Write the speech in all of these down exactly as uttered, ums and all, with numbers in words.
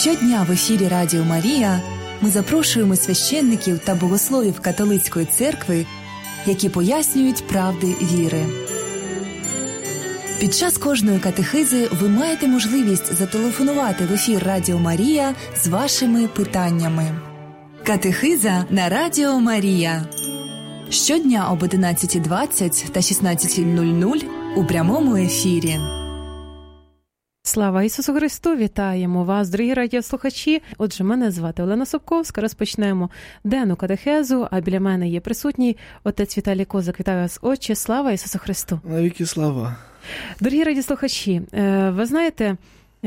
Щодня в ефірі Радіо Марія ми запрошуємо священників та богословів католицької церкви, які пояснюють правди віри. Під час кожної катехизи ви маєте можливість зателефонувати в ефір Радіо Марія з вашими питаннями. Катехиза на Радіо Марія. Щодня об одинадцята двадцять та шістнадцята нуль нуль у прямому ефірі. Слава Ісусу Христу! Вітаємо вас, дорогі радіослухачі! Отже, мене звати Олена Собковська. Розпочнемо денну катехезу, а біля мене є присутній отець Віталій Козак. Вітаю вас, отче! Слава Ісусу Христу! Навіки слава! Дорогі радіослухачі, ви знаєте,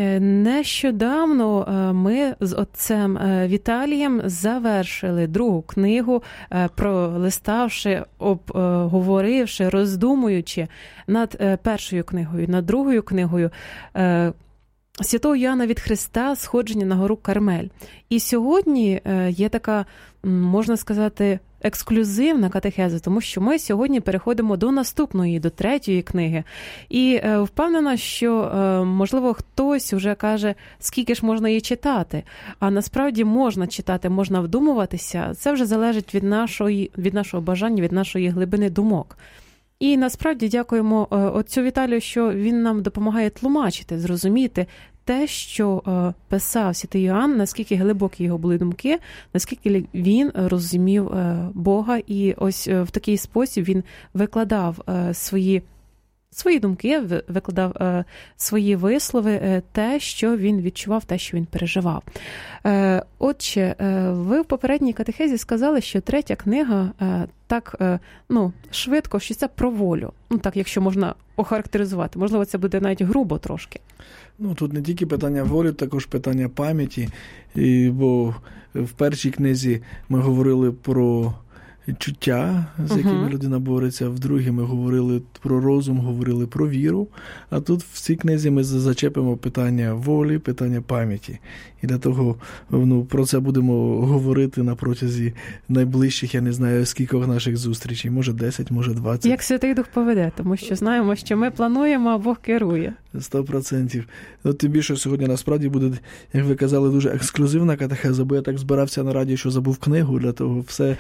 нещодавно ми з отцем Віталієм завершили другу книгу, пролиставши, обговоривши, роздумуючи над першою книгою, над другою книгою Святого Йоанна від Христа «Сходження на гору Кармель». І сьогодні є така, можна сказати, ексклюзивна катехеза, тому що ми сьогодні переходимо до наступної, до третьої книги. І е, впевнена, що, е, можливо, хтось вже каже, скільки ж можна її читати. А насправді можна читати, можна вдумуватися. Це вже залежить від, нашої, від нашого бажання, від нашої глибини думок. І насправді дякуємо е, отцю Віталію, що він нам допомагає тлумачити, зрозуміти те, що е, писав святий Йоанн, наскільки глибокі його були думки, наскільки він розумів е, Бога, і ось е, в такий спосіб він викладав е, свої, свої думки, викладав е, свої вислови, е, те, що він відчував, те, що він переживав. Е, отче, е, ви в попередній катехезі сказали, що третя книга е, так, е, ну, швидко, що це про волю. Ну, так, якщо можна охарактеризувати. Можливо, це буде навіть грубо трошки. Ну, тут не тільки питання волі, також питання пам'яті, і, бо в першій книзі ми говорили про чуття, з якими uh-huh. людина бореться, в другій ми говорили про розум, говорили про віру, а тут в цій книзі ми зачепимо питання волі, питання пам'яті. І для того, ну, про це будемо говорити на протязі найближчих, я не знаю, скількох наших зустрічей, може десять, може двадцять. Як Святий Дух поведе, тому що знаємо, що ми плануємо, а Бог керує. Сто процентів. От тим більше сьогодні насправді буде, як ви казали, дуже ексклюзивна катехеза, бо я так збирався на радіо, що забув книгу, для того все,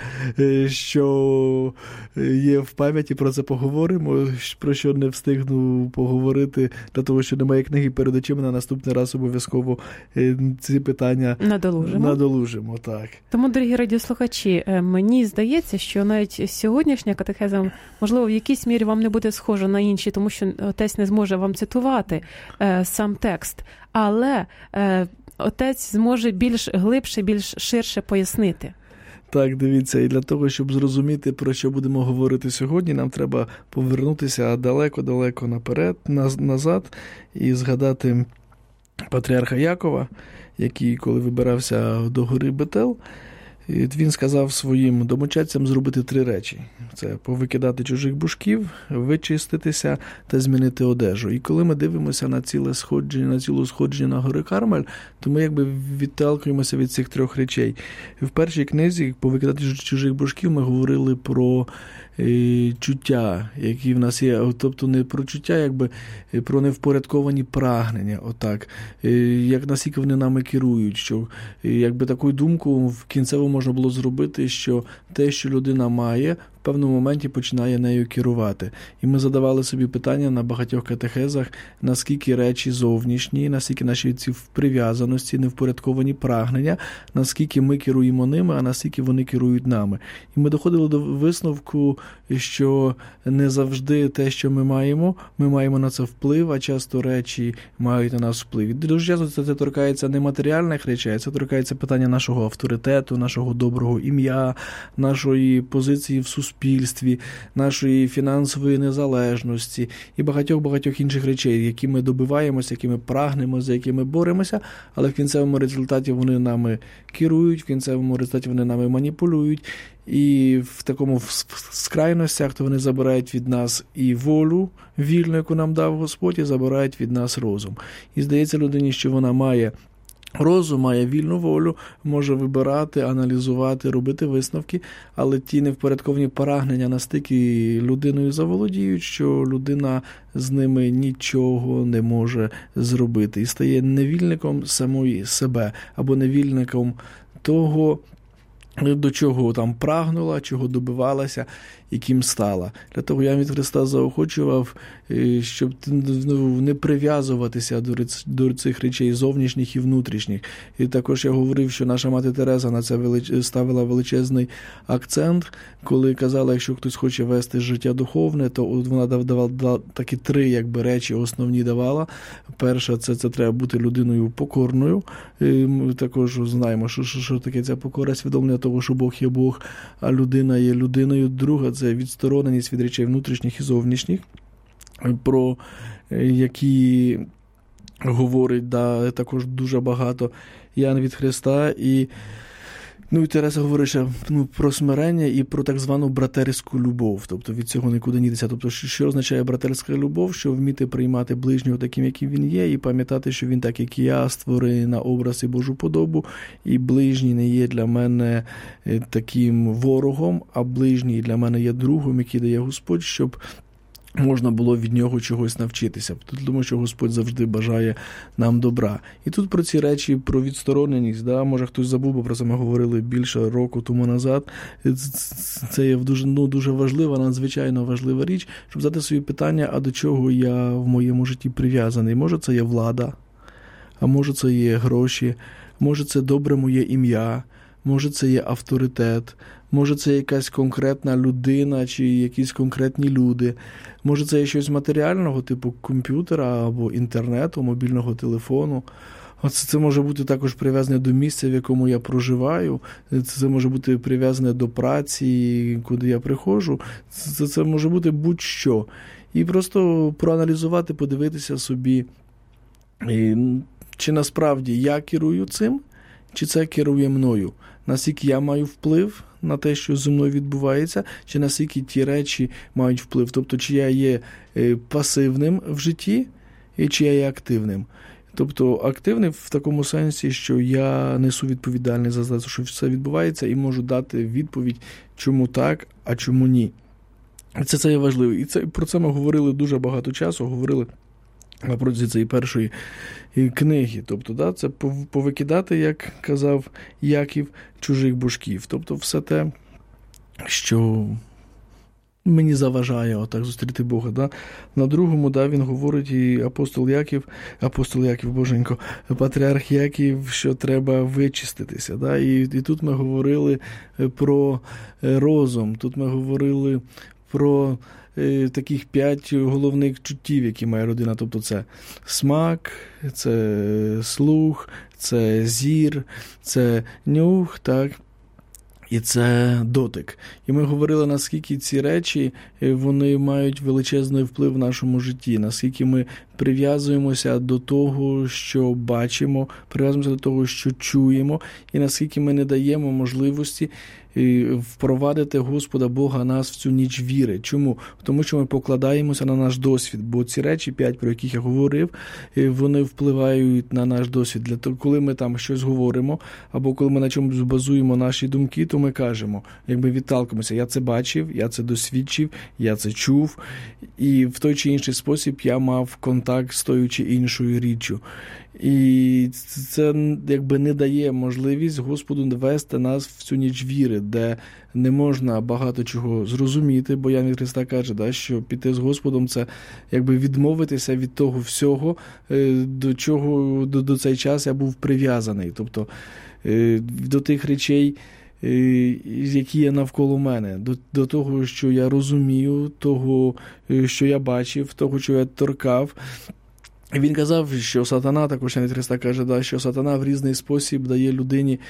що є в пам'яті, про це поговоримо, про що не встигну поговорити, для того, що немає книги перед очима, на наступний раз обов'язково ці питання надолужимо. надолужимо, так. Тому, дорогі радіослухачі, мені здається, що навіть сьогоднішня катехеза, можливо, в якійсь мірі вам не буде схожа на інші, тому що отець не зможе вам цитувати е, сам текст, але е, отець зможе більш глибше, більш ширше пояснити. Так, дивіться, і для того, щоб зрозуміти, про що будемо говорити сьогодні, нам треба повернутися далеко-далеко наперед, назад і згадати патріарха Якова, який, коли вибирався до гори Бетел, він сказав своїм домочадцям зробити три речі. Це повикидати чужих божків, вичиститися та змінити одежу. І коли ми дивимося на ціле сходження, на цілу сходження на гори Кармель, то ми якби відталкуємося від цих трьох речей. В першій книзі «Повикидати чужих божків» ми говорили про е, чуття, які в нас є. Тобто не про чуття, якби про невпорядковані прагнення. Отак. Е, як наскільки вони нами керують. Що е, якби таку думку в кінцевому можна було зробити, що те, що людина має, в певному моменті починає нею керувати. І ми задавали собі питання на багатьох катехезах, наскільки речі зовнішні, наскільки наші ці прив'язаності, невпорядковані прагнення, наскільки ми керуємо ними, а наскільки вони керують нами. І ми доходили до висновку, що не завжди те, що ми маємо, ми маємо на це вплив, а часто речі мають на нас вплив. І дуже часто це торкається не матеріальних речей, це торкається питання нашого авторитету, нашого доброго ім'я, нашої позиції в суспільстві, нашої фінансової незалежності і багатьох-багатьох інших речей, які ми добиваємося, які ми прагнемо, за які ми боремося, але в кінцевому результаті вони нами керують, в кінцевому результаті вони нами маніпулюють, і в такому скрайностях, то вони забирають від нас і волю вільну, яку нам дав Господь, і забирають від нас розум. І здається людині, що вона має Розум має вільну волю, може вибирати, аналізувати, робити висновки, але ті невпорядковані прагнення настільки людиною заволодіють, що людина з ними нічого не може зробити і стає невільником самої себе або невільником того, до чого там прагнула, чого добивалася і ким стала. Для того я від Христа заохочував, щоб не прив'язуватися до цих речей зовнішніх і внутрішніх. І також я говорив, що наша мати Тереза на це ставила величезний акцент, коли казала, якщо хтось хоче вести життя духовне, то вона давала такі три якби, речі основні давала. Перша, це, це треба бути людиною покорною. Ми також знаємо, що, що, що таке ця покора, свідомлення того, що Бог є Бог, а людина є людиною. Друга, це відстороненість від речей внутрішніх і зовнішніх, про які говорить да, також дуже багато Ян від Христа. І, ну, і Тереза говорить ще, ну, про смирення і про так звану братерську любов. Тобто від цього нікуди не дітися. Тобто, що означає братерська любов? Що вміти приймати ближнього таким, яким він є, і пам'ятати, що він так, як і я, створений на образ і Божу подобу, і ближній не є для мене таким ворогом, а ближній для мене є другом, який дає Господь, щоб можна було від нього чогось навчитися. Тому що Господь завжди бажає нам добра. І тут про ці речі, про відстороненість, да, може хтось забув, бо про це ми говорили більше року тому назад. Це є дуже, ну, дуже важлива, надзвичайно важлива річ, щоб задати собі питання, а до чого я в моєму житті прив'язаний. Може це є влада, а може це є гроші, може це добре моє ім'я, може це є авторитет, може це якась конкретна людина чи якісь конкретні люди, може це є щось матеріального, типу комп'ютера або інтернету, мобільного телефону. Оце це може бути також прив'язане до місця, в якому я проживаю, це може бути прив'язане до праці, куди я приходжу, це, це може бути будь-що. І просто проаналізувати, подивитися собі, чи насправді я керую цим, чи це керує мною. Наскільки я маю вплив на те, що зі мною відбувається, чи наскільки ті речі мають вплив. Тобто, чи я є пасивним в житті, і чи я є активним. Тобто, активний в такому сенсі, що я несу відповідальність за те, що все відбувається, і можу дати відповідь, чому так, а чому ні. Це, це є важливо. І це, про це ми говорили дуже багато часу, говорили на протязі цієї першої книги. Тобто, да, це повикидати, як казав Яків, чужих божків. Тобто, все те, що мені заважає отак зустріти Бога. Да? На другому, да, він говорить, і апостол Яків, апостол Яків, боженько, патріарх Яків, що треба вичиститися. Да? І, і тут ми говорили про розум, тут ми говорили про таких п'ять головних чуттів, які має людина. Тобто це смак, це слух, це зір, це нюх, так, і це дотик. І ми говорили, наскільки ці речі, вони мають величезний вплив в нашому житті, наскільки ми прив'язуємося до того, що бачимо, прив'язуємося до того, що чуємо, і наскільки ми не даємо можливості впровадити Господа Бога нас в цю ніч віри. Чому? Тому що ми покладаємося на наш досвід, бо ці речі, п'ять, про яких я говорив, вони впливають на наш досвід. Для того, коли ми там щось говоримо, або коли ми на чомусь базуємо наші думки, то ми кажемо, якби відталкуємося, я це бачив, я це досвідчив, я це чув, і в той чи інший спосіб я мав контакт з тою чи іншою річчю. І це якби не дає можливість Господу вести нас в цю ніч віри, де не можна багато чого зрозуміти, бо Ян від Христа каже, да, що піти з Господом – це якби відмовитися від того всього, до чого до, до цей час я був прив'язаний. Тобто до тих речей, які є навколо мене, до, до того, що я розумію, того, що я бачив, того, що я торкав. Він казав, що сатана, також Ян від Христа каже, да, що сатана в різний спосіб дає людині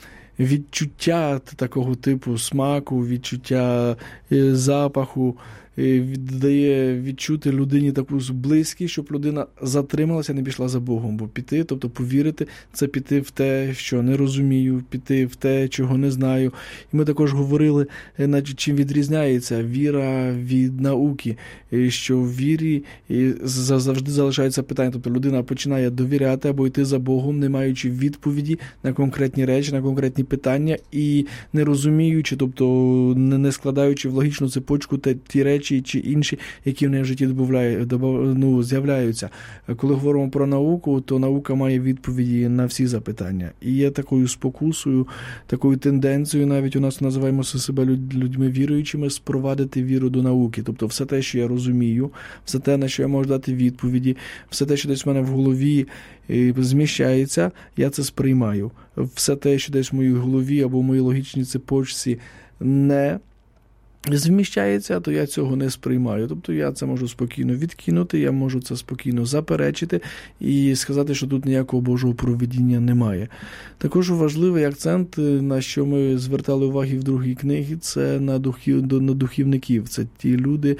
відчуття такого типу смаку, відчуття запаху, дає відчути людині таку близькість, щоб людина затрималася, не пішла за Богом. Бо піти, тобто повірити, це піти в те, що не розумію, піти в те, чого не знаю. І ми також говорили, чим відрізняється віра від науки, що в вірі завжди залишається питання. Тобто людина починає довіряти або йти за Богом, не маючи відповіді на конкретні речі, на конкретні питання і не розуміючи, тобто не складаючи в логічну цепочку ті речі чи інші, які в неї в житті ну, з'являються. Коли говоримо про науку, то наука має відповіді на всі запитання. І є такою спокусою, такою тенденцією, навіть у нас називаємо себе людьми віруючими, спровадити віру до науки. Тобто все те, що я розумію, все те, на що я можу дати відповіді, все те, що десь в мене в голові зміщається, я це сприймаю. Все те, що десь в моїй голові або в моїй логічній цепочці не зміщається, то я цього не сприймаю. Тобто я це можу спокійно відкинути, я можу це спокійно заперечити і сказати, що тут ніякого Божого провидіння немає. Також важливий акцент, на що ми звертали увагу в другій книгі, це на, духів, на духівників. Це ті люди,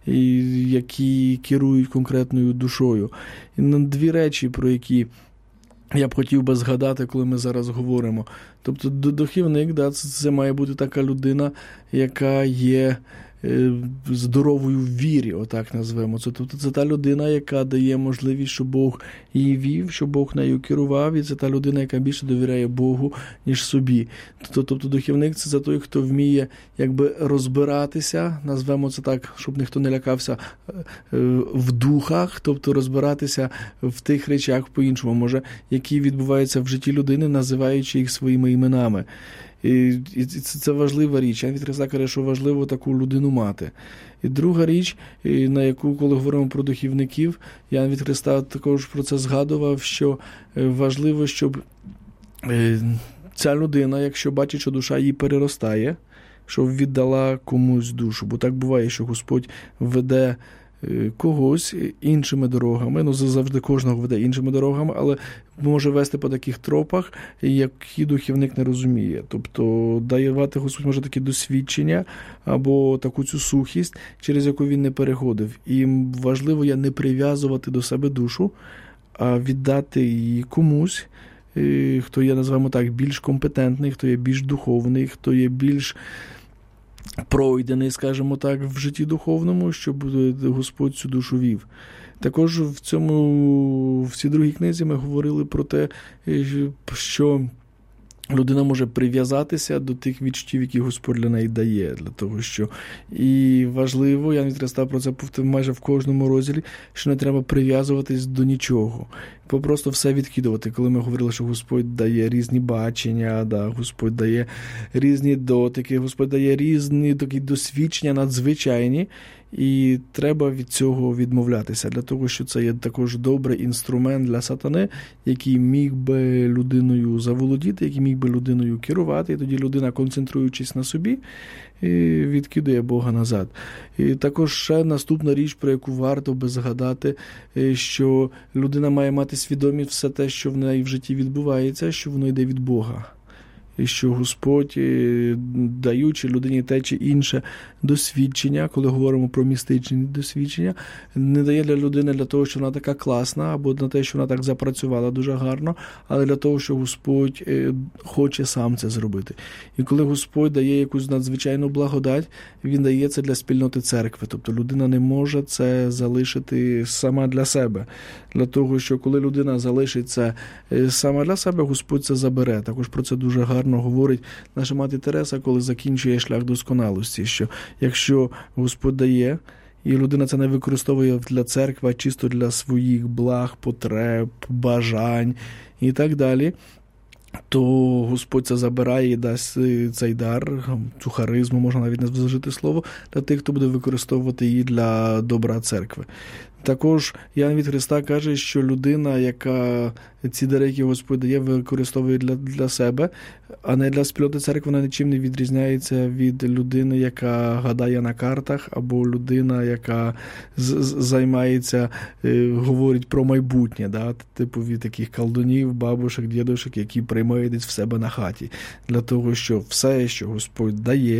які керують конкретною душою. І на дві речі, про які я б хотів би згадати, коли ми зараз говоримо. Тобто духівник, да, це, це має бути така людина, яка є е, здоровою в вірі, отак назвемо. Це, тобто це та людина, яка дає можливість, щоб Бог її вів, щоб Бог нею керував, і це та людина, яка більше довіряє Богу, ніж собі. Тобто, тобто духівник – це той, хто вміє якби розбиратися, назвемо це так, щоб ніхто не лякався, в духах, тобто розбиратися в тих речах по-іншому, може, які відбуваються в житті людини, називаючи їх своїми іменами. І, і це, це важлива річ. Ян від Христа каже, що важливо таку людину мати. І друга річ, на яку, коли говоримо про духівників, Ян від Христа також про це згадував, що важливо, щоб ця людина, якщо бачить, що душа її переростає, щоб віддала комусь душу. Бо так буває, що Господь веде когось іншими дорогами, ну завжди кожного веде іншими дорогами, але може вести по таких тропах, які духівник не розуміє. Тобто давати Господь може такі досвідчення або таку цю сухість, через яку він не переходив. І важливо є не прив'язувати до себе душу, а віддати її комусь, хто є, називаємо так, більш компетентний, хто є більш духовний, хто є більш пройдений, скажімо так, в житті духовному, щоб Господь цю душу вів. Також в цьому, в цій другій книзі ми говорили про те, що людина може прив'язатися до тих відчуттів, які Господь для неї дає. Для того, що і важливо, Ян від Христа про це повторив майже в кожному розділі, що не треба прив'язуватись до нічого. Просто все відкидувати. Коли ми говорили, що Господь дає різні бачення, да, Господь дає різні дотики, Господь дає різні такі досвідчення надзвичайні, і треба від цього відмовлятися, для того, що це є також добрий інструмент для сатани, який міг би людиною заволодіти, який міг би людиною керувати, і тоді людина, концентруючись на собі, відкидає Бога назад. І також ще наступна річ, про яку варто би згадати, що людина має мати свідомість все те, що в неї в житті відбувається, що воно йде від Бога. І що Господь, даючи людині те чи інше досвідчення, коли говоримо про містичні досвідчення, не дає для людини для того, що вона така класна, або на те, що вона так запрацювала дуже гарно, але для того, що Господь хоче сам це зробити. І коли Господь дає якусь надзвичайну благодать, Він дає це для спільноти церкви. Тобто людина не може це залишити сама для себе. Для того, що коли людина залишить це сама для себе, Господь це забере. Також про це дуже гарно говорить наша мати Тереса, коли закінчує шлях досконалості, що якщо Господь дає, і людина це не використовує для церкви, а чисто для своїх благ, потреб, бажань і так далі, то Господь це забирає і дасть цей дар, цю харизму, можна навіть не вжити слово, для тих, хто буде використовувати її для добра церкви. Також Ян від Христа каже, що людина, яка ці дари, які Господь дає, використовує для, для себе, а не для спільноти церкви, вона нічим не відрізняється від людини, яка гадає на картах, або людина, яка з- займається, е, говорить про майбутнє, да? Типу від таких колдунів, бабушек, дідушек, які приймають десь в себе на хаті. Для того, що все, що Господь дає,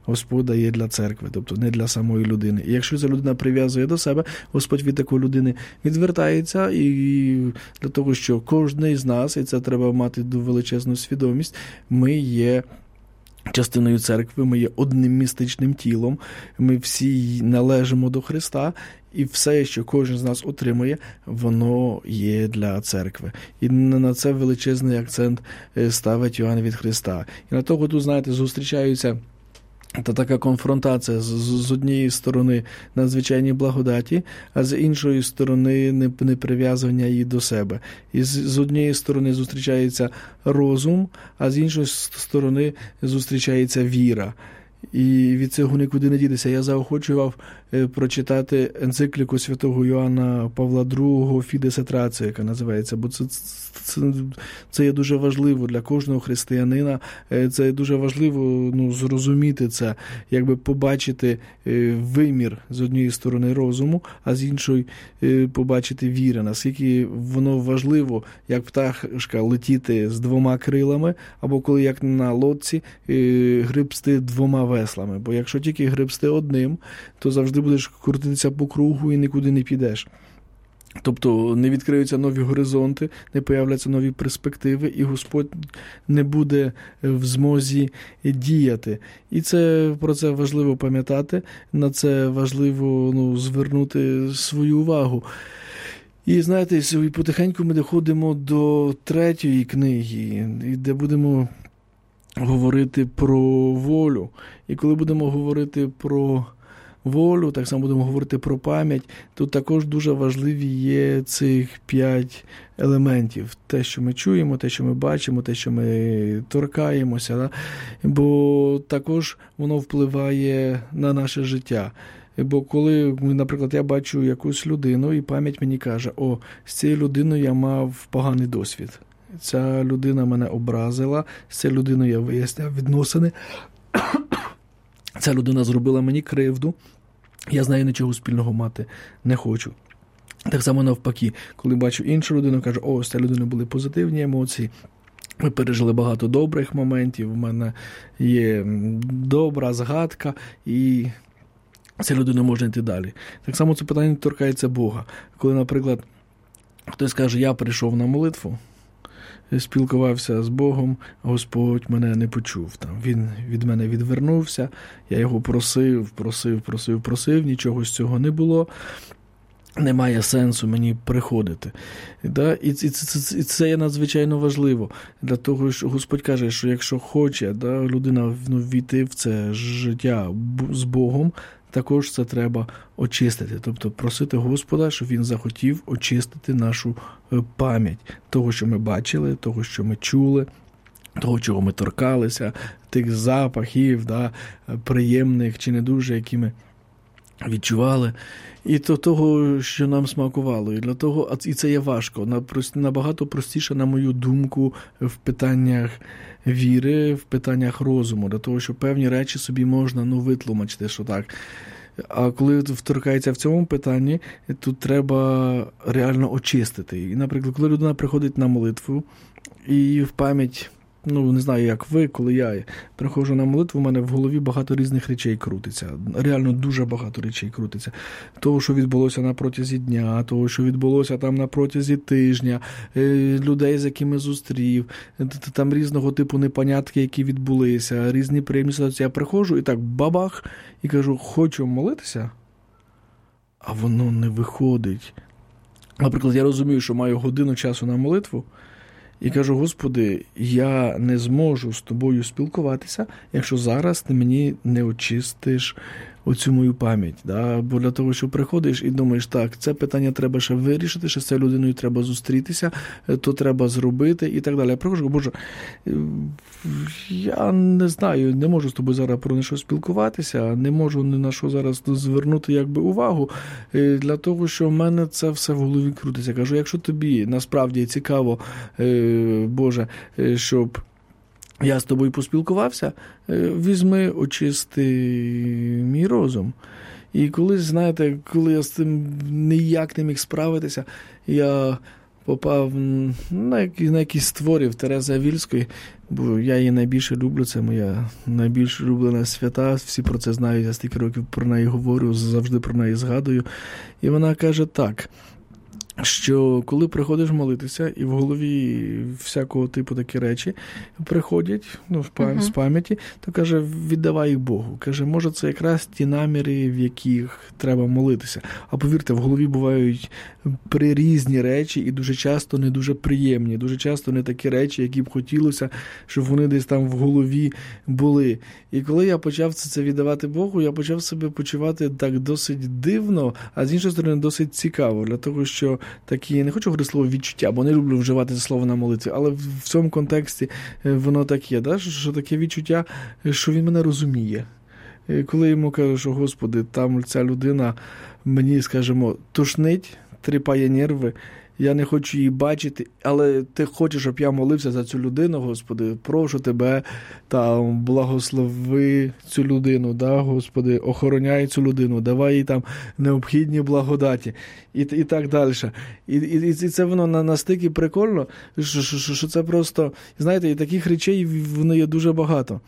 Господь дає для церкви, тобто не для самої людини. І якщо ця людина прив'язує до себе, Господь від такої людини відвертається, і для того, що кожен з нас, і це треба мати величезну свідомість, ми є частиною церкви, ми є одним містичним тілом, ми всі належимо до Христа, і все, що кожен з нас отримує, воно є для церкви. І на це величезний акцент ставить Йоанн від Христа. І на того тут, знаєте, зустрічаються та така конфронтація з, з однієї сторони надзвичайні благодаті, а з іншої сторони неприв'язування її до себе. І з, з однієї сторони зустрічається розум, а з іншої сторони зустрічається віра. І від цього нікуди не дітися. Я заохочував прочитати енцикліку святого Йоанна Павла другого «Fides et Ratio», яка називається, бо це, це, це є дуже важливо для кожного християнина, це є дуже важливо ну, зрозуміти це, якби побачити вимір з однієї сторони розуму, а з іншої побачити віри, наскільки воно важливо, як пташка летіти з двома крилами, або коли як на лодці гребсти двома веслами, бо якщо тільки гребсти одним, то завжди будеш крутитися по кругу і нікуди не підеш. Тобто не відкриються нові горизонти, не появляться нові перспективи, і Господь не буде в змозі діяти. І це, про це важливо пам'ятати, на це важливо ну, звернути свою увагу. І, знаєте, потихеньку ми доходимо до третьої книги, де будемо говорити про волю. І коли будемо говорити про волю, так само будемо говорити про пам'ять, тут також дуже важливі є цих п'ять елементів. Те, що ми чуємо, те, що ми бачимо, те, що ми торкаємося, да? Бо також воно впливає на наше життя. Бо коли, наприклад, я бачу якусь людину, і пам'ять мені каже, о, з цією людиною я мав поганий досвід. Ця людина мене образила, з цією людиною я виясняв відносини, ця людина зробила мені кривду, я з нею нічого спільного мати не хочу. Так само навпаки, коли бачу іншу людину, кажу, о, з цією людиною були позитивні емоції, ми пережили багато добрих моментів, у мене є добра згадка, і ця людина може йти далі. Так само це питання торкається Бога. Коли, наприклад, хтось каже, я прийшов на молитву, спілкувався з Богом, Господь мене не почув. Там, він від мене відвернувся, я його просив, просив, просив, просив, нічого з цього не було. Немає сенсу мені приходити. Да? І, і, це, і це є надзвичайно важливо. Для того, що Господь каже, що якщо хоче да, людина ну, війти в це життя з Богом, також це треба очистити. Тобто просити Господа, щоб Він захотів очистити нашу пам'ять. Того, що ми бачили, того, що ми чули, того, чого ми торкалися, тих запахів, да, приємних чи не дуже, які ми відчували. І то того, що нам смакувало. І для того, і це є важко. Набагато простіше, на мою думку, в питаннях віри, в питаннях розуму. Для того, що певні речі собі можна ну, витлумачити, що так. А коли вторкається в цьому питанні, тут треба реально очистити. І, наприклад, коли людина приходить на молитву, і в пам'ять, ну, не знаю, як ви, коли я приходжу на молитву, у мене в голові багато різних речей крутиться. Реально дуже багато речей крутиться. Того, що відбулося на протязі дня, того, що відбулося там на протязі тижня, людей, з якими зустрів, там різного типу непонятки, які відбулися, різні приємні ситуації. Я приходжу і так бабах, і кажу, хочу молитися, а воно не виходить. Наприклад, я розумію, що маю годину часу на молитву, і кажу, Господи, я не зможу з Тобою спілкуватися, якщо зараз ти мені не очистиш оцю мою пам'ять. Да? Бо для того, що приходиш і думаєш, так, це питання треба ще вирішити, ще з цією людиною треба зустрітися, то треба зробити і так далі. Я приходжу, Боже, я не знаю, не можу з тобою зараз про що спілкуватися, не можу ні на що зараз звернути якби увагу, для того, що в мене це все в голові крутиться. Кажу, якщо тобі насправді цікаво, Боже, щоб я з тобою поспілкувався, візьми, очисти мій розум. І колись, знаєте, коли я з цим ніяк не міг справитися, я попав на, які, на якісь створів Терези Авільської, бо я її найбільше люблю, це моя найбільш улюблена свята, всі про це знають, я стільки років про неї говорю, завжди про неї згадую. І вона каже так, що коли приходиш молитися, і в голові всякого типу такі речі приходять, ну, uh-huh. з пам'яті, то, каже, віддавай їх Богу. Каже, може, це якраз ті наміри, в яких треба молитися. А повірте, в голові бувають прирізні речі і дуже часто не дуже приємні, дуже часто не такі речі, які б хотілося, щоб вони десь там в голові були. І коли я почав це віддавати Богу, я почав себе почувати так досить дивно, а з іншої сторони досить цікаво, для того, що такі, не хочу говорити слово відчуття, бо не люблю вживати це слово на молитві, але в цьому контексті воно так є, да? Що таке відчуття, що він мене розуміє. Коли йому кажу, що, Господи, там ця людина мені, скажімо, тошнить, тріпає нерви, я не хочу її бачити, але ти хочеш, щоб я молився за цю людину, Господи, прошу тебе, там, благослови цю людину, да, Господи, охороняй цю людину, давай їй там необхідні благодаті, і, і так далі. І, і, і це воно настільки прикольно, що, що, що це просто, знаєте, і таких речей воно є дуже багато.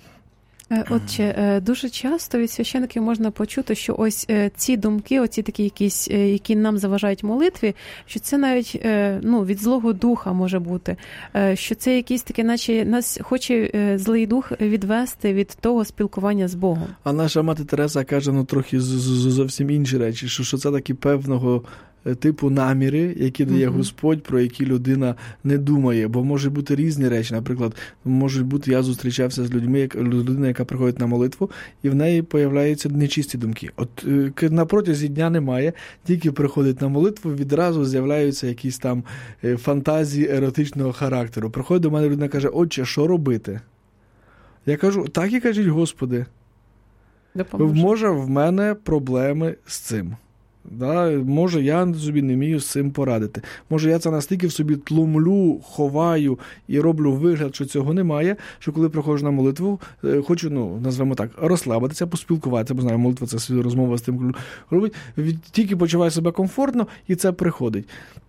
Отже, дуже часто від священиків можна почути, що ось ці думки, оці такі якісь, які нам заважають молитві, що це навіть, ну, від Злого Духа може бути, що це якісь таке, наче нас хоче злий дух відвести від того спілкування з Богом. А наша мати Тереза каже, ну, трохи зовсім інші речі, що, що це такі певного типу наміри, які дає mm-hmm. Господь, про які людина не думає. Бо можуть бути різні речі. Наприклад, може бути, я зустрічався з людьми, як людина, яка приходить на молитву, і в неї появляються нечисті думки. От на протязі дня немає, тільки приходить на молитву, відразу з'являються якісь там фантазії еротичного характеру. Приходить до мене людина, каже, отче, що робити? Я кажу, так і кажіть, Господи. Допоможу. Може, в мене проблеми з цим. Да, може, я собі не вмію з цим порадити. Може, я це настільки в собі тлумлю, ховаю і роблю вигляд, що цього немає, що коли приходжу на молитву, хочу, ну, назвемо так, розслабитися, поспілкуватися, бо знаю, молитва – це розмова з тим, робить, тільки почуваю себе комфортно, і це приходить.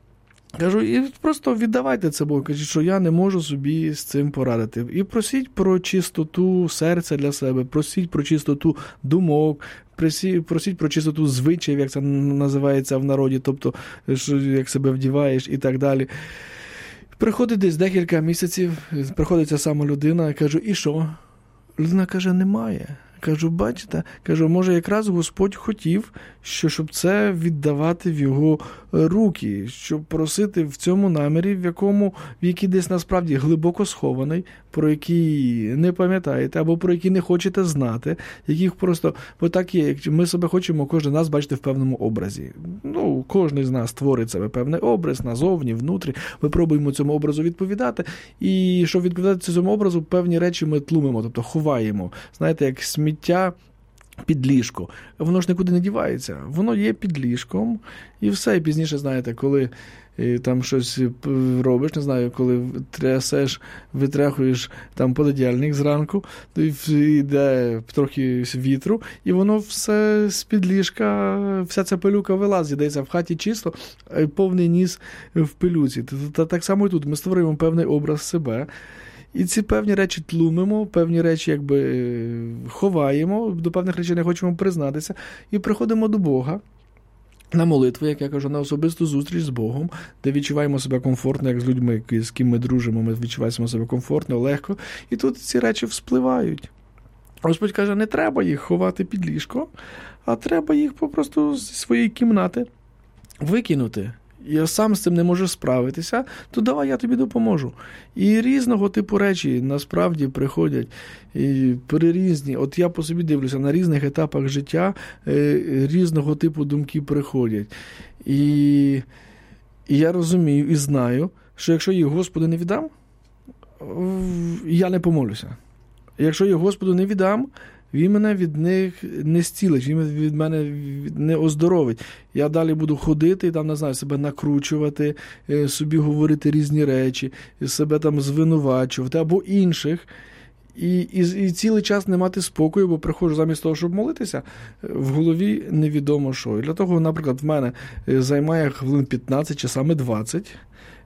Кажу, і просто віддавайте це Богу. Кажіть, що я не можу собі з цим порадити. І просіть про чистоту серця для себе, просіть про чистоту думок, просіть про чистоту звичаїв, як це називається в народі, тобто, що, як себе вдіваєш і так далі. Приходить десь декілька місяців, приходить ця сама людина, я кажу, і що? Людина каже, немає. Кажу, бачите, кажу, може якраз Господь хотів, що, щоб це віддавати в його руки, щоб просити в цьому намірі, в якому, в який десь насправді глибоко схований, про який не пам'ятаєте, або про який не хочете знати, яких просто, бо так є, ми себе хочемо, кожен нас бачити в певному образі. Ну, кожен з нас створить себе певний образ, назовні, внутрі, ми пробуємо цьому образу відповідати, і щоб відповідати цьому образу, певні речі ми тлумимо, тобто ховаємо. Знаєте, як сміття під ліжко. Воно ж нікуди не дівається. Воно є під ліжком, і все. І пізніше, знаєте, коли і там щось робиш, не знаю, коли трясеш, витряхуєш там пододяльник зранку, то йде трохи вітру, і воно все з-під ліжка, вся ця пилюка вилазить, дається в хаті чисто, повний ніс в пилюці. Та так само і тут. Ми створюємо певний образ себе, і ці певні речі тлумимо, певні речі якби ховаємо, до певних речей не хочемо признатися, і приходимо до Бога на молитву, як я кажу, на особисту зустріч з Богом, де відчуваємо себе комфортно, як з людьми, з ким ми дружимо, ми відчуваємо себе комфортно, легко, і тут ці речі вспливають. Господь каже, не треба їх ховати під ліжко, а треба їх попросту зі своєї кімнати викинути. Я сам з цим не можу справитися, то давай я тобі допоможу. І різного типу речі насправді приходять, і перерізні. От я по собі дивлюся, на різних етапах життя різного типу думки приходять. І, і я розумію і знаю, що якщо їх Господу не віддам, я не помолюся. Якщо їх Господу не віддам, Він мене від них не зцілить, він від мене не оздоровить. Я далі буду ходити, там, не знаю, себе накручувати, собі говорити різні речі, себе там звинувачувати або інших. І, і, і цілий час не мати спокою, бо приходжу замість того, щоб молитися, в голові невідомо що. І для того, наприклад, в мене займає хвилин п'ятнадцять чи саме двадцять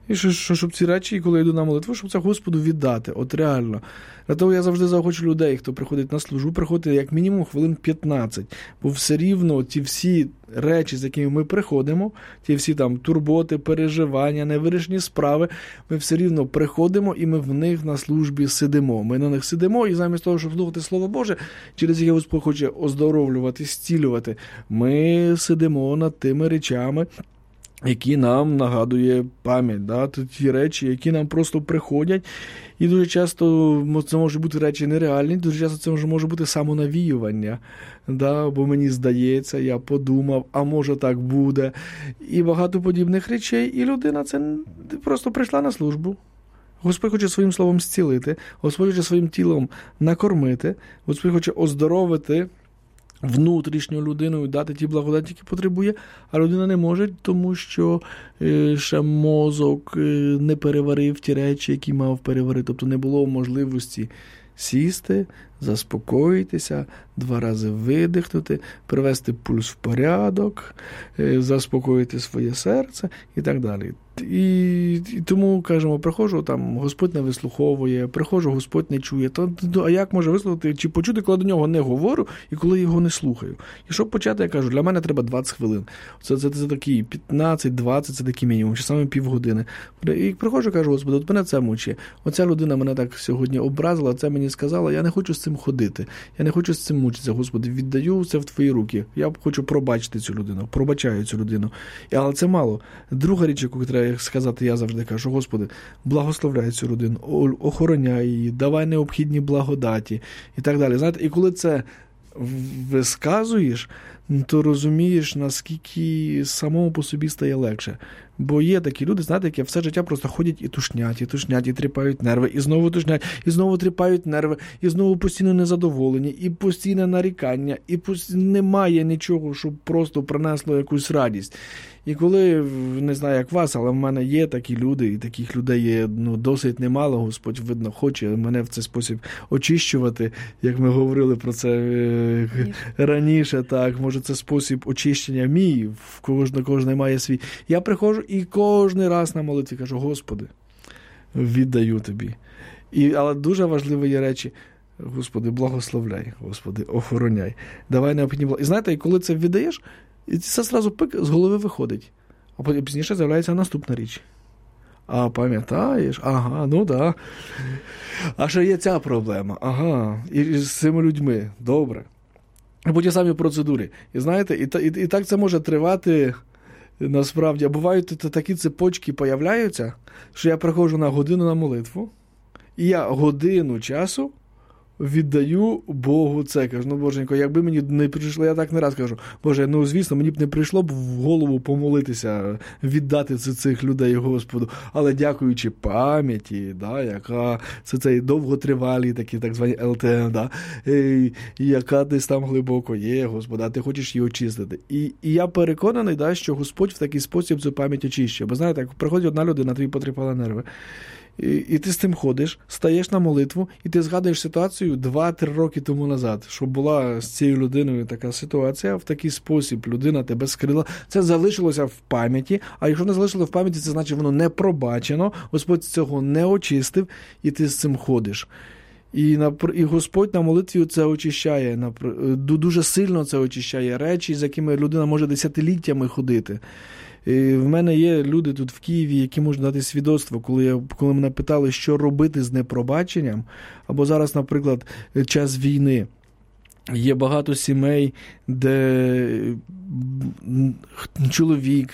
І що, що, щоб ці речі, коли я йду на молитву, щоб це Господу віддати. От реально. Для того я завжди заохочу людей, хто приходить на службу, приходити як мінімум хвилин п'ятнадцять. Бо все рівно ті всі речі, з якими ми приходимо, ті всі там турботи, переживання, невирішені справи, ми все рівно приходимо і ми в них на службі сидимо. Ми на них сидимо і замість того, щоб слухати Слово Боже, через яке Господь хоче оздоровлювати, зцілювати, ми сидимо над тими речами, які нам нагадує пам'ять, да? Ті речі, які нам просто приходять. І дуже часто це можуть бути речі нереальні, дуже часто це може бути самонавіювання. Да? Бо мені здається, я подумав, а може так буде. І багато подібних речей. І людина це просто прийшла на службу. Господь хоче своїм словом зцілити, Господь хоче своїм тілом накормити, Господь хоче оздоровити внутрішню людину і дати ті благодаті, які потребує, а людина не може, тому що ще мозок не переварив ті речі, які мав переварити. Тобто не було можливості сісти, заспокоїтися, два рази видихнути, привести пульс в порядок, заспокоїти своє серце і так далі. І, і тому, кажемо, приходжу, там, Господь не вислуховує, приходжу, Господь не чує. То, то, а як може вислухати, чи почути, коли до нього не говорю, і коли його не слухаю? І щоб почати, я кажу, для мене треба двадцять хвилин. Це, це, це такі п'ятнадцять-двадцять, це такий мінімум, чи саме півгодини. І приходжу, кажу, Господи, от мене це мучить. Оця людина мене так сьогодні образила, це мені сказала, я не хочу з цим ходити. Я не хочу з цим мучитися, Господи, віддаю це в Твої руки. Я хочу пробачити цю людину, пробачаю цю людину. Але це мало. Друга річ, яку треба сказати, я завжди кажу, Господи, благословляй цю людину, охороняй її, давай необхідні благодаті і так далі. Знаєте, і коли це висказуєш, то розумієш, наскільки самому по собі стає легше. Бо є такі люди, знаєте, які все життя просто ходять і тушнять, і тушнять, і тріпають нерви, і знову тушнять, і знову тріпають нерви, і знову постійно незадоволені, і постійне нарікання, і постійно немає нічого, щоб просто принесло якусь радість. І коли, не знаю, як вас, але в мене є такі люди, і таких людей є ну, досить немало, Господь, видно, хоче мене в цей спосіб очищувати, як ми говорили про це е, раніше, так, може це спосіб очищення мій, в кожного, кожен має свій. Я приходжу і кожен раз на молитві кажу, Господи, віддаю Тобі. І, але дуже важливі є речі, Господи, благословляй, Господи, охороняй, давай необхідні благословляй. І знаєте, і коли це віддаєш, і це одразу пик з голови виходить. А потім пізніше з'являється наступна річ. А пам'ятаєш? Ага, ну да. А ще є ця проблема. Ага, і з цими людьми. Добре. І потім самі процедури. І знаєте, і, і, і так це може тривати насправді. А бувають такі цепочки появляються, що я приходжу на годину на молитву, і я годину часу віддаю Богу це. Кажу, ну, Боженько, якби мені не прийшло, я так не раз кажу, Боже, ну, звісно, мені б не прийшло б в голову помолитися, віддати цих людей Господу, але дякуючи пам'яті, да, яка це цей довготривалий, такі так звані ел те ем, да, і, яка десь там глибоко є, Господи, а ти хочеш її очистити. І, і я переконаний, да, що Господь в такий спосіб цю пам'ять очищує. Бо знаєте, як приходить одна людина, тобі потріпала нерви, І, і ти з тим ходиш, стаєш на молитву, і ти згадуєш ситуацію два-три роки тому назад, що була з цією людиною така ситуація, в такий спосіб людина тебе скрила. Це залишилося в пам'яті, а якщо не залишило в пам'яті, це значить воно не пробачено, Господь цього не очистив, і ти з цим ходиш. І, на, і Господь на молитві це очищає, на, дуже сильно це очищає речі, з якими людина може десятиліттями ходити. І в мене є люди тут в Києві, які можуть дати свідоцтво, коли, я, коли мене питали, що робити з непробаченням, або зараз, наприклад, час війни. Є багато сімей, де чоловік,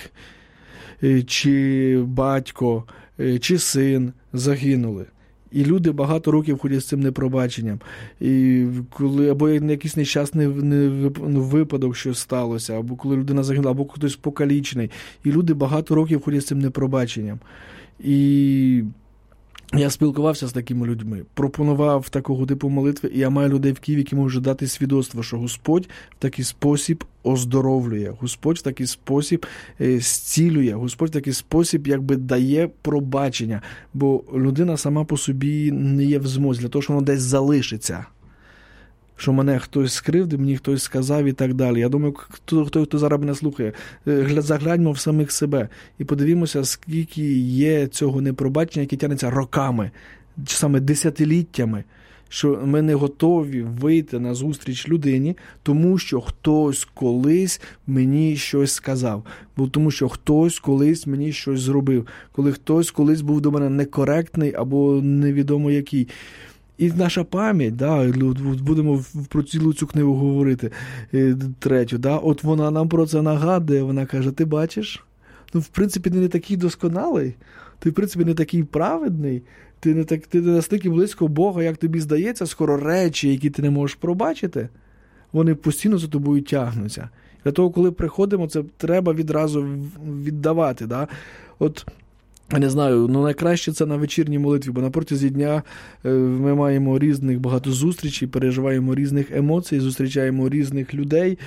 чи батько, чи син загинули. І люди багато років ходять з цим непробаченням. І коли або якийсь нещасний випадок, що сталося, або коли людина загинула, або хтось покалічений. І люди багато років ходять з цим непробаченням. І я спілкувався з такими людьми, пропонував такого типу молитви, і я маю людей в Києві, які можуть дати свідоцтво, що Господь в такий спосіб оздоровлює, Господь в такий спосіб зцілює, Господь в такий спосіб якби дає пробачення, бо людина сама по собі не є в змозі, для того, що воно десь залишиться. що мене хтось скривдив, мені хтось сказав і так далі. Я думаю, хто, хто, хто зараз мене слухає, загляньмо в самих себе і подивімося, скільки є цього непробачення, яке тягнеться роками, чи саме десятиліттями, що ми не готові вийти на зустріч людині, тому що хтось колись мені щось сказав, бо тому що хтось колись мені щось зробив, коли хтось колись був до мене некоректний або невідомо який. І наша пам'ять, да, будемо про цілу цю книгу говорити, третю, да, от вона нам про це нагадує, вона каже, ти бачиш, ну, в принципі, ти не такий досконалий, ти, в принципі, не такий праведний, ти не, так, ти не настільки близько Бога, як тобі здається, скоро речі, які ти не можеш пробачити, вони постійно за тобою тягнуться. Для того, коли приходимо, це треба відразу віддавати, да, от, я не знаю, ну найкраще це на вечірній молитві, бо на протязі дня ми маємо різних багато зустрічей, переживаємо різних емоцій, зустрічаємо різних людей,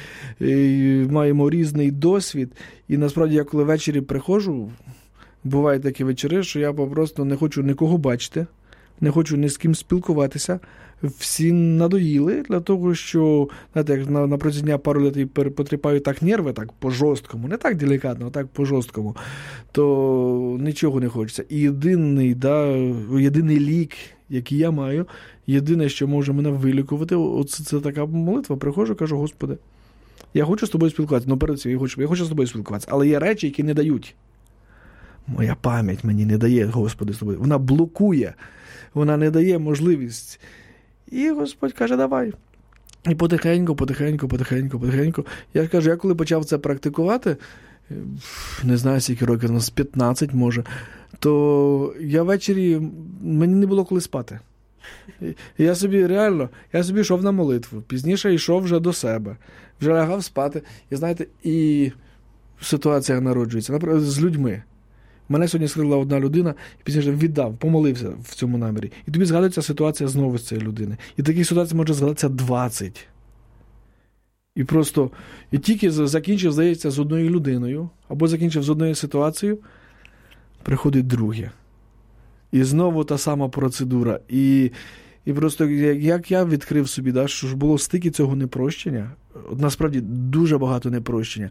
маємо різний досвід. І насправді я коли ввечері приходжу, бувають такі вечори, що я просто не хочу нікого бачити, не хочу ні з ким спілкуватися. Всі надоїли для того, що, знаєте, як на, на протязі дня пару людей потріпають так нерви, так по-жорсткому, не так делікатно, а так по-жорсткому, то нічого не хочеться. І єдиний, да, єдиний лік, який я маю, єдине, що може мене вилікувати, оце, це така молитва. Приходжу, кажу, Господи, я хочу з тобою спілкуватися, ну перед цим я хочу, я хочу з тобою спілкуватися, але є речі, які не дають. Моя пам'ять мені не дає, Господи, з тобою. Вона блокує, вона не дає можливість. І Господь каже, давай. І потихеньку, потихеньку, потихеньку, потихеньку. Я кажу, я коли почав це практикувати, не знаю, скільки років, з п'ятнадцять може, то я ввечері, мені не було коли спати. І я собі реально, я собі йшов на молитву, пізніше йшов вже до себе, вже лягав спати. І знаєте, і ситуація народжується, наприклад, з людьми. Мене сьогодні скрила одна людина, і пізніше віддав, помолився в цьому намірі. І тобі згадується ситуація знову з цієї людини. І таких ситуацій може згадатися двадцять. І просто, і тільки закінчив, здається, з одною людиною, або закінчив з одною ситуацією, приходить друге. І знову та сама процедура. І, і просто, як я відкрив собі, да, що ж було стільки цього непрощення, насправді дуже багато непрощення,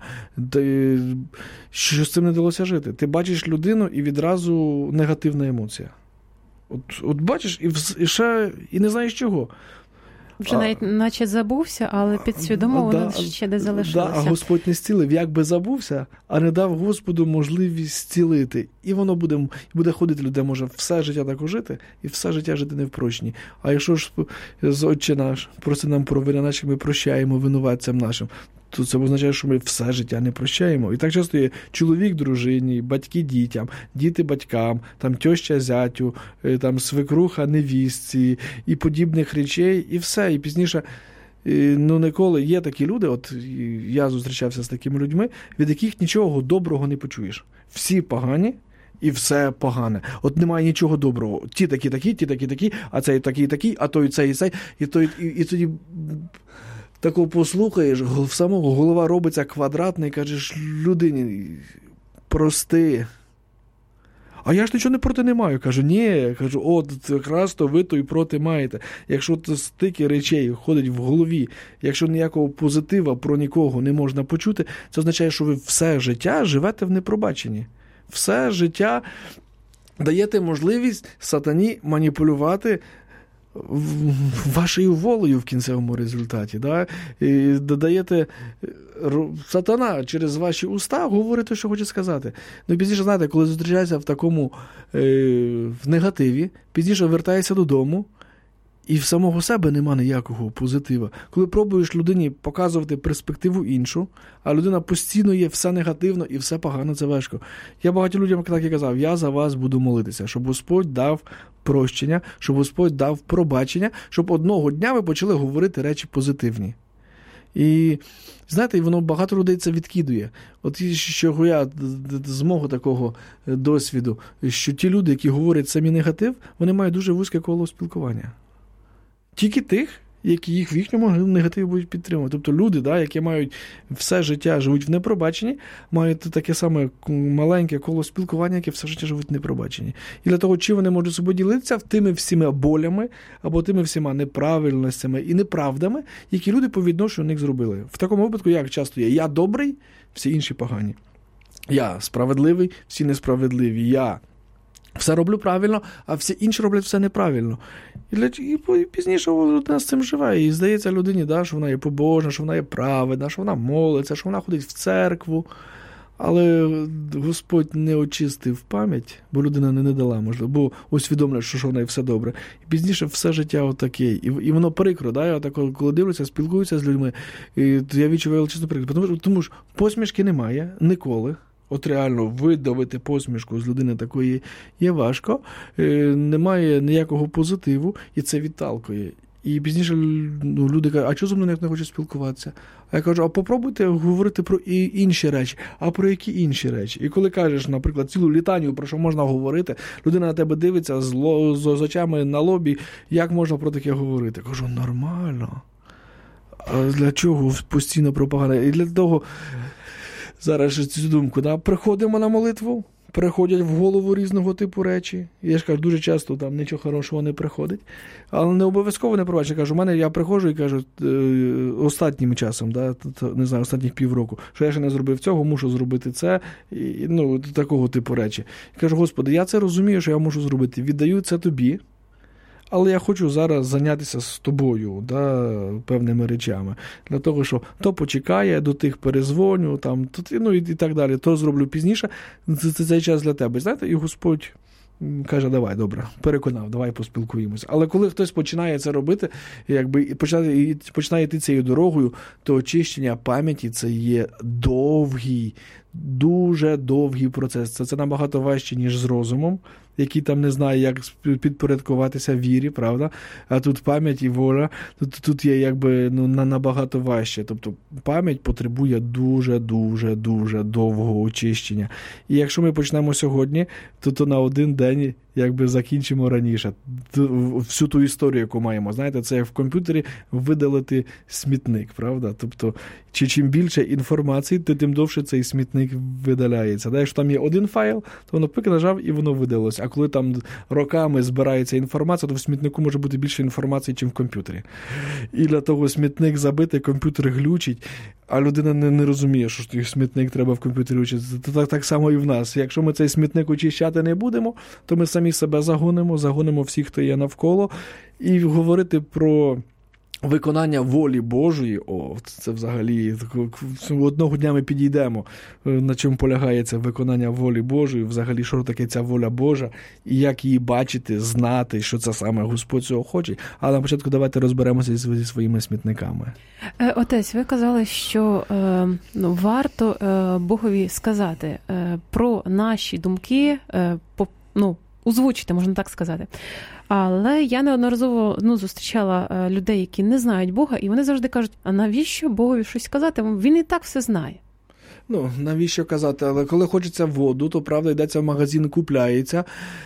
що з цим не вдалося жити. Ти бачиш людину і відразу негативна емоція. От, от бачиш і, в, і ще і не знаєш чого. Вже а, навіть наче забувся, але підсвідомо воно да, ще де залишилося. Да, а Господь не зцілив, як би забувся, а не дав Господу можливість зцілити. І воно буде, буде ходити, людей може все життя так жити, і все життя жити не в прощенні. А якщо ж з Отче наш, проси нам про вини наші, ми прощаємо винуватцям нашим, то це означає, що ми все життя не прощаємо. І так часто є чоловік дружині, батьки дітям, діти батькам, там тьоща зятю, там свекруха невістці і подібних речей, і все. І пізніше, ну ніколи є такі люди, от я зустрічався з такими людьми, від яких нічого доброго не почуєш. Всі погані, і все погане. От немає нічого доброго. Ті такі такі, ті такі такі, а цей такий такий, а той цей і цей, і той, і, і тоді такого послухаєш, в самого голова робиться квадратна і кажеш людині, прости. А я ж нічого не проти не маю. Кажу, ні. Кажу, от якраз то ви то і проти маєте. Якщо стільки речей ходить в голові, якщо ніякого позитива про нікого не можна почути, це означає, що ви все життя живете в непробаченні. Все життя даєте можливість сатані маніпулювати вашою волею в кінцевому результаті. Да? І додаєте сатана через ваші уста говорить те, що хоче сказати. Ну, пізніше, знаєте, коли зустрічаєшся в такому е, в негативі, пізніше вертаєшся додому, і в самого себе нема ніякого позитива. Коли пробуєш людині показувати перспективу іншу, а людина постійно є все негативно і все погано, це важко. Я багатьом людям так і казав, я за вас буду молитися, щоб Господь дав прощення, щоб Господь дав пробачення, щоб одного дня ви почали говорити речі позитивні. І, знаєте, воно багато людей це відкидує. От що я з мого такого досвіду, що ті люди, які говорять самі негатив, вони мають дуже вузьке коло спілкування. Тільки тих, які їх в їхньому негативі будуть підтримувати. Тобто люди, да, які мають все життя, живуть в непробаченні, мають таке саме маленьке коло спілкування, яке все життя живуть в непробаченні. І для того, чи вони можуть собою ділитися тими всіма болями, або тими всіма неправильностями і неправдами, які люди по відношенню до них зробили. В такому випадку, як часто є, я добрий, всі інші погані. Я справедливий, всі несправедливі. Я все роблю правильно, а всі інші роблять все неправильно. І, для, і пізніше людина з цим живе. І здається людині, да, що вона є побожна, що вона є праведна, що вона молиться, що вона ходить в церкву. Але Господь не очистив пам'ять, бо людина не дала, можливо, бо усвідомлює, що, що в неї все добре. І пізніше все життя отаке. І, і воно прикро, да? Я так, коли дивлюся, спілкуюся з людьми, і я відчуваю величезну прикро. Тому, тому що посмішки немає ніколи. От реально видавити посмішку з людини такої є важко, немає ніякого позитиву, і це відталкує. І пізніше ну, люди кажуть, а чого зі мною не хочуть спілкуватися? А я кажу, а попробуйте говорити про інші речі. А про які інші речі? І коли кажеш, наприклад, цілу літанію, про що можна говорити, людина на тебе дивиться з, ло, з очами на лобі, як можна про таке говорити? Я кажу, нормально. А для чого постійно пропаганда? І для того... Зараз ж цю думку, да? Приходимо на молитву, приходять в голову різного типу речі. Я ж кажу, дуже часто там нічого хорошого не приходить. Але не обов'язково не пробачу. Я кажу, у мене я приходжу і кажу, останнім часом, да, не знаю, останніх півроку, що я ще не зробив цього, мушу зробити це, і, ну, такого типу речі. Я кажу, Господи, я це розумію, що я мушу зробити. Віддаю це тобі. Але я хочу зараз зайнятися з тобою, да, певними речами. Для того, що то почекає, до тих перезвоню, там, то, ну, і, і так далі, то зроблю пізніше. Це, це цей час для тебе. Знаєте, і Господь каже, давай, добре, переконав, давай поспілкуємося. Але коли хтось починає це робити, якби, і починає, і починає йти цією дорогою, то очищення пам'яті – це є довгий, дуже довгий процес. Це, це набагато важче, ніж з розумом, який там не знає, як підпорядкуватися вірі, правда? А тут пам'ять і воля, тут, тут є якби ну, набагато важче. Тобто пам'ять потребує дуже-дуже-дуже довгого очищення. І якщо ми почнемо сьогодні, то, то на один день якби закінчимо раніше. Всю ту історію, яку маємо. Знаєте, це як в комп'ютері видалити смітник, правда? Тобто, чи чим більше інформації, то тим довше цей смітник видаляється. Якщо там є один файл, то воно пик нажав і воно видалилося. А коли там роками збирається інформація, то в смітнику може бути більше інформації, ніж в комп'ютері. І для того смітник забитий, комп'ютер глючить, а людина не, не розуміє, що смітник треба в комп'ютері учити. То так, так само і в нас. Якщо ми цей смітник очищати не будемо, то ми самі себе загонимо, загонимо всіх, хто є навколо, і говорити про виконання волі Божої, о, це взагалі, одного дня ми підійдемо, на чому полягає це виконання волі Божої, взагалі, що таке ця воля Божа, і як її бачити, знати, що це саме Господь цього хоче. Але на початку давайте розберемося зі своїми смітниками. Отець, ви казали, що е, ну, варто е, Богові сказати е, про наші думки, е, по, ну, озвучити, можна так сказати. Але я неодноразово ну, зустрічала людей, які не знають Бога, і вони завжди кажуть, а навіщо Богові щось сказати? Він і так все знає. Ну, навіщо казати? Але коли хочеться воду, то, правда, йдеться в магазин, купляється,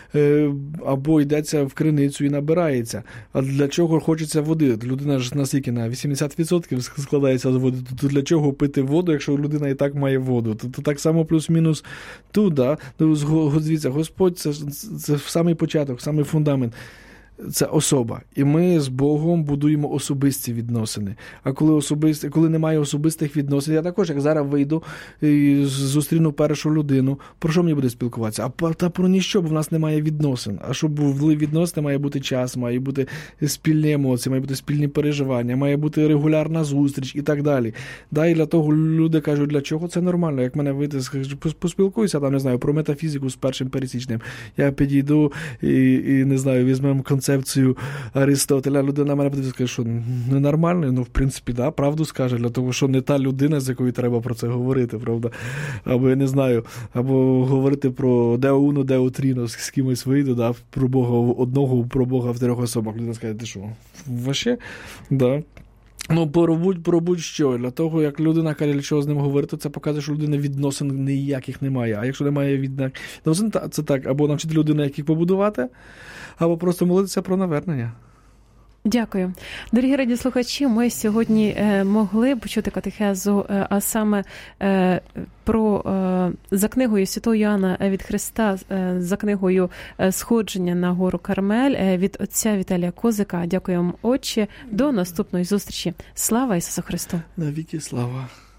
або йдеться в криницю і набирається. А для чого хочеться води? Людина ж настільки на вісімдесят відсотків складається з води. То для чого пити воду, якщо людина і так має воду? То, то так само плюс-мінус тут, да? Дивіться, Господь – це, це самий початок, самий фундамент. Це особа. І ми з Богом будуємо особисті відносини. А коли, особисті, коли немає особистих відносин, я також, як зараз вийду і зустріну першу людину, про що мені буде спілкуватися? А та про ніщо, бо в нас немає відносин. А щоб були відносини, має бути час, має бути спільні емоції, має бути спільні переживання, має бути регулярна зустріч і так далі. Да, і для того люди кажуть, для чого це нормально? Як мене вийти, поспілкуюся, там, не знаю, про метафізику з першим пересічним. Я підійду і, і не знаю, візьмемо концепцію Аристотеля, людина мене подивиться, скаже, що ненормально, ну, в принципі, да, правду скаже, для того, що не та людина, з якою треба про це говорити, правда? Або, я не знаю, або говорити про Део Уно, Део Тріно, з кимось вийду, да, про Бога одного, про Бога в трьох особах. Людина скаже, ти що, ваще? Да. Ну, про, будь, про будь-що. Для того, як людина каже, для чого з ним говорити, це показує, що людина відносин ніяких немає. А якщо немає відносин, це так, або навчити людину, як їх побудувати, або просто молитися про навернення. Дякую. Дорогі радіослухачі, ми сьогодні могли почути катехезу, а саме про за книгою Святого Йоанна від Христа, за книгою «Сходження на гору Кармель» від отця Віталія Козика. Дякую вам, отче. До наступної зустрічі. Слава Ісусу Христу! Навіки слава!